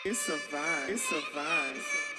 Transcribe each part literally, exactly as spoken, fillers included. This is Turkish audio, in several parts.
It's a vibe. It's a vibe.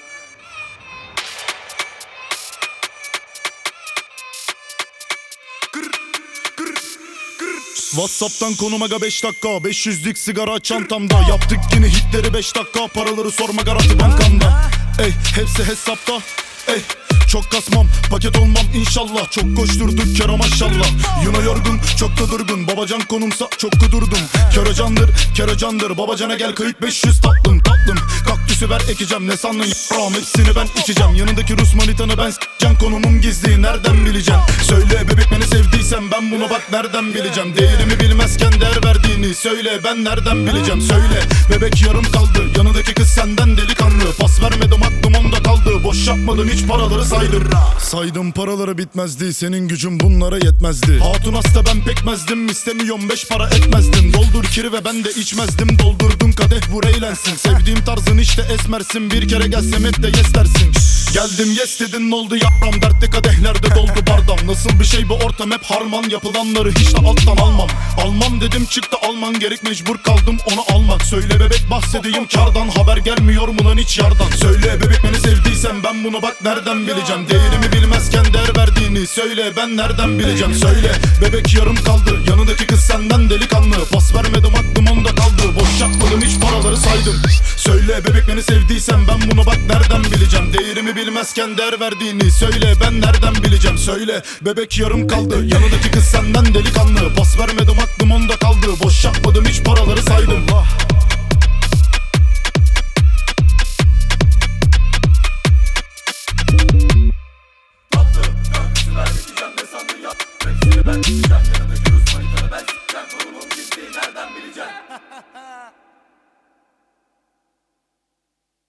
WhatsApp'tan konum aga beş dakika, beş yüzlük sigara çantamda. Yaptık yine hitleri beş dakika, paraları sorma garanti bankamda. Ey hepsi hesapta. Ey çok kasmam, paket olmam inşallah. Çok koşturduk kere maşallah. Yine yorgun, çok da durgun. Babacan konumsa çok kudurdum. Kere candır, kere candır. Babacana gel kayıt beş yüz tatlım tatlım. Kaktüsü ver ekeceğim, ne sandın ya***ram, hepsini ben içeceğim. Yanındaki Rus manitanı ben s***can, konumum gizli nereden bileceğim? Söyle bebek beni sevdiysen ben bunu bak nereden bileceğim? Değerimi bilmezken değer verdiğini söyle, ben nereden bileceğim? Söyle bebek yarım kaldı, yanındaki kız senden delikanlı. Pas vermedim aklım onda kaldı, boş yapmadım hiç paraları saydım. Saydım paraları bitmezdi, senin gücün bunlara yetmezdi. Hatun hasta ben pekmezdim, istemiyorum beş para etmezdim. Doldur kiri ve ben de içmezdim, doldurdun kadeh vur eğlensin. Sevdiğim tarzın işte esmersin, bir kere gelsem hep de yes dersin. Geldim yes dedin, ne oldu yaram, dertli kadehlerde doldu bardam. Nasıl bir şey bu ortam, hep harman, yapılanları hiç de alttan almam. Almam dedim çıktı alman gerek, mecbur kaldım onu almak. Söyle bebek bahsedeyim kardan, haber gelmiyor mu lan hiç yardan? Söyle bebek beni sevdiysen ben bunu bak nereden bileceğim? Değerimi bilmezken değer verdiğini söyle, ben nereden bileceğim? Söyle bebek yarım kaldı, yanındaki kız senden delikanlı. Pas vermedim aklım onda kaldı, boş yapmadım hiç paraları saydım. Söyle bebek beni sevdiysen ben bunu bak nereden bileceğim? Değerimi bilmezken değer verdiğini söyle, ben nereden bileceğim? Söyle bebek yarım kaldı, yanındaki kız senden delikanlı. Pas vermedim aklım onda kaldı, boş yapmadım hiç paraları saydım.